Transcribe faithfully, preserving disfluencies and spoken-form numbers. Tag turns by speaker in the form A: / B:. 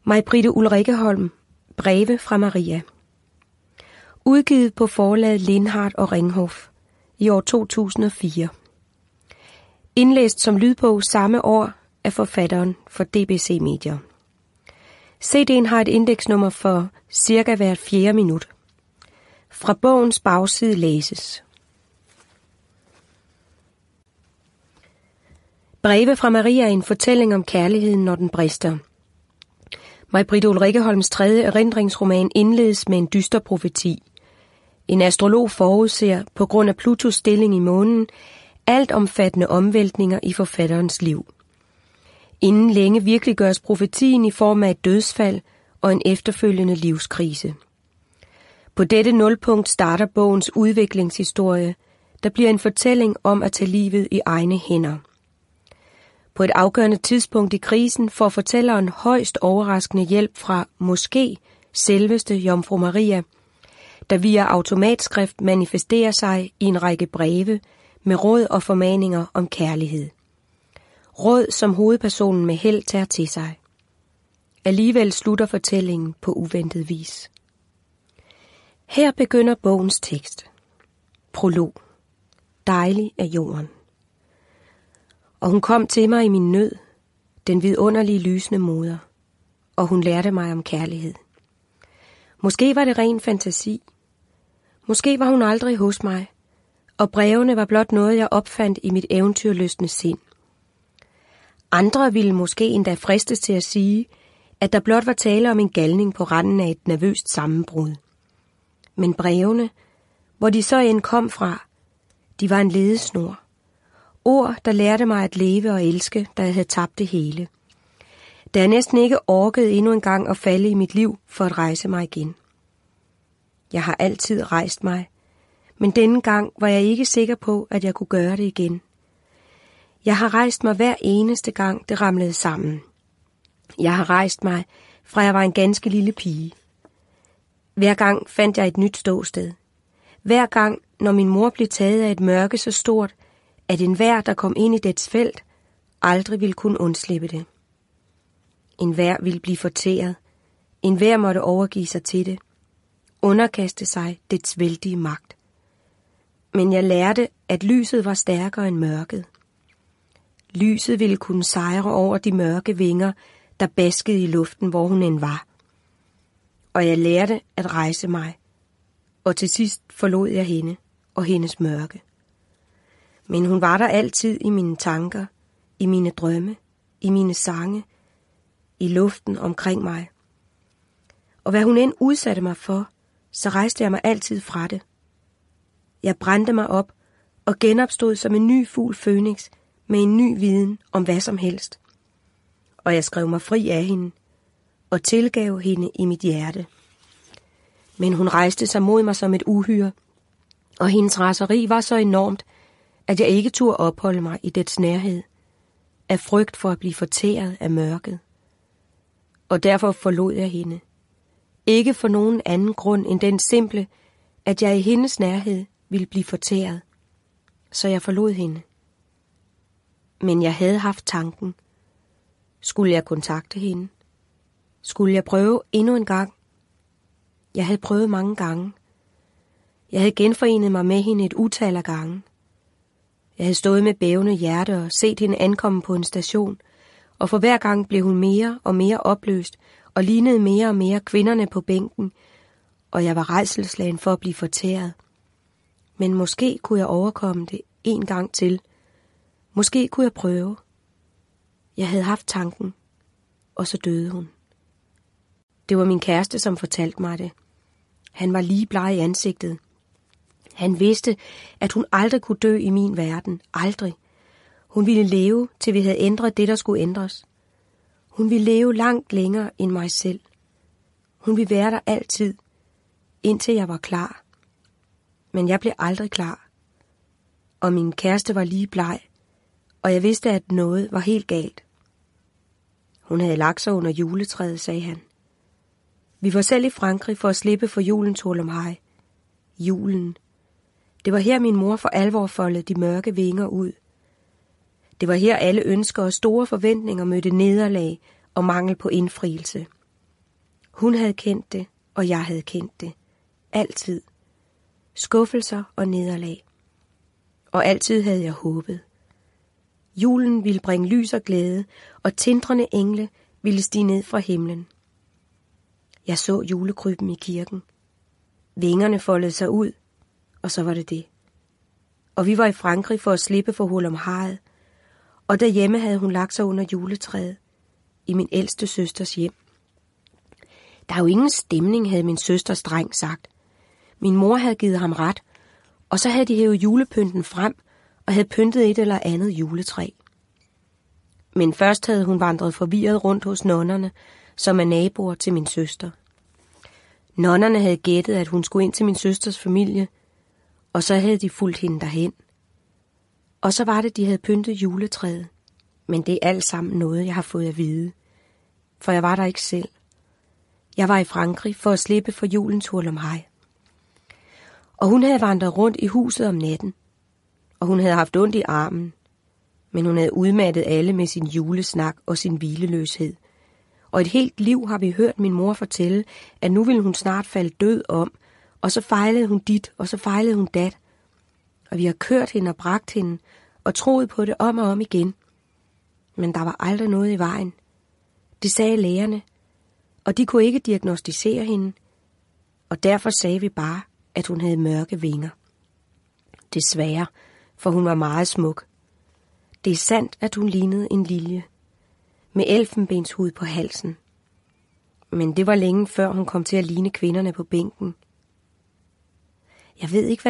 A: May-Britte Ulrikkeholm, Breve fra Maria. Udgivet på forlaget Lindhardt og Ringhof i år to tusind og fire. Indlæst som lydbog samme år af forfatteren for D B C Medier. C D'en har et indeksnummer for cirka hvert fjerde minut. Fra bogens bagside læses. Breve fra Maria er en fortælling om kærligheden, når den brister. May-Britte Ulrikkeholms tredje erindringsroman indledes med en dyster profeti. En astrolog forudser, på grund af Plutos stilling i månen, alt omfattende omvæltninger i forfatterens liv. Inden længe virkeliggøres profetien i form af et dødsfald og en efterfølgende livskrise. På dette nulpunkt starter bogens udviklingshistorie, der bliver en fortælling om at tage livet i egne hænder. På et afgørende tidspunkt i krisen får fortælleren højst overraskende hjælp fra måske selveste Jomfru Maria, der via automatskrift manifesterer sig i en række breve med råd og formaninger om kærlighed. Råd, som hovedpersonen med held tager til sig. Alligevel slutter fortællingen på uventet vis. Her begynder bogens tekst. Prolog. Dejlig er jorden. Og hun kom til mig i min nød, den vidunderlige lysende moder, og hun lærte mig om kærlighed. Måske var det ren fantasi. Måske var hun aldrig hos mig, og brevene var blot noget, jeg opfandt i mit eventyrlystne sind. Andre ville måske endda fristes til at sige, at der blot var tale om en galning på randen af et nervøst sammenbrud. Men brevene, hvor de så end kom fra, de var en ledesnor. Ord, der lærte mig at leve og elske, da jeg havde tabt det hele. Da jeg næsten ikke orkede endnu en gang at falde i mit liv for at rejse mig igen. Jeg har altid rejst mig, men denne gang var jeg ikke sikker på, at jeg kunne gøre det igen. Jeg har rejst mig hver eneste gang, det ramlede sammen. Jeg har rejst mig, fra jeg var en ganske lille pige. Hver gang fandt jeg et nyt ståsted. Hver gang, når min mor blev taget af et mørke så stort, at enhver, der kom ind i dets felt, aldrig ville kunne undslippe det. Enhver ville blive fortæret. Enhver måtte overgive sig til det. Underkaste sig dets vældige magt. Men jeg lærte, at lyset var stærkere end mørket. Lyset ville kunne sejre over de mørke vinger, der baskede i luften, hvor hun end var. Og jeg lærte at rejse mig, og til sidst forlod jeg hende og hendes mørke. Men hun var der altid i mine tanker, i mine drømme, i mine sange, i luften omkring mig. Og hvad hun end udsatte mig for, så rejste jeg mig altid fra det. Jeg brændte mig op og genopstod som en ny fugl fønix med en ny viden om hvad som helst. Og jeg skrev mig fri af hende og tilgav hende i mit hjerte. Men hun rejste sig mod mig som et uhyre, og hendes raseri var så enormt, at jeg ikke turde opholde mig i dets nærhed, af frygt for at blive fortæret af mørket. Og derfor forlod jeg hende. Ikke for nogen anden grund end den simple, at jeg i hendes nærhed ville blive fortæret. Så jeg forlod hende. Men jeg havde haft tanken. Skulle jeg kontakte hende? Skulle jeg prøve endnu en gang? Jeg havde prøvet mange gange. Jeg havde genforenet mig med hende et utal af gange. Jeg havde stået med bævende hjerte og set hende ankomme på en station, og for hver gang blev hun mere og mere opløst og lignede mere og mere kvinderne på bænken, og jeg var rædselsslagen for at blive fortæret. Men måske kunne jeg overkomme det en gang til. Måske kunne jeg prøve. Jeg havde haft tanken, og så døde hun. Det var min kæreste, som fortalte mig det. Han var lige bleg i ansigtet. Han vidste, at hun aldrig kunne dø i min verden. Aldrig. Hun ville leve, til vi havde ændret det, der skulle ændres. Hun ville leve langt længere end mig selv. Hun ville være der altid, indtil jeg var klar. Men jeg blev aldrig klar. Og min kæreste var lige bleg, og jeg vidste, at noget var helt galt. Hun havde lagt sig under juletræet, sagde han. Vi var selv i Frankrig for at slippe for julens hurlumhej. Julen. Det var her min mor for alvor foldede de mørke vinger ud. Det var her alle ønsker og store forventninger mødte nederlag og mangel på indfrielse. Hun havde kendt det, og jeg havde kendt det. Altid. Skuffelser og nederlag. Og altid havde jeg håbet. Julen ville bringe lys og glæde, og tindrende engle ville stige ned fra himlen. Jeg så julekrybben i kirken. Vingerne foldede sig ud, og så var det det. Og vi var i Frankrig for at slippe for Hurlumheje, og derhjemme havde hun lagt sig under juletræet i min ældste søsters hjem. Der er jo ingen stemning, havde min søster streng sagt. Min mor havde givet ham ret, og så havde de hævet julepynten frem og havde pyntet et eller andet juletræ. Men først havde hun vandret forvirret rundt hos nonnerne, som er naboer til min søster. Nonnerne havde gættet, at hun skulle ind til min søsters familie, og så havde de fulgt hende derhen. Og så var det, de havde pyntet juletræet. Men det er alt sammen noget, jeg har fået at vide. For jeg var der ikke selv. Jeg var i Frankrig for at slippe for julens Hurlumhej. Og hun havde vandret rundt i huset om natten. Og hun havde haft ondt i armen. Men hun havde udmattet alle med sin julesnak og sin hvileløshed. Og et helt liv har vi hørt min mor fortælle, at nu ville hun snart falde død om, og så fejlede hun dit, og så fejlede hun dat. Og vi har kørt hende og bragt hende, og troet på det om og om igen. Men der var aldrig noget i vejen. Det sagde lægerne, og de kunne ikke diagnostisere hende, og derfor sagde vi bare, at hun havde mørke vinger. Desværre, for hun var meget smuk. Det er sandt, at hun lignede en lilje, med elfenbenshud på halsen. Men det var længe før hun kom til at ligne kvinderne på bænken. Jeg ved ikke,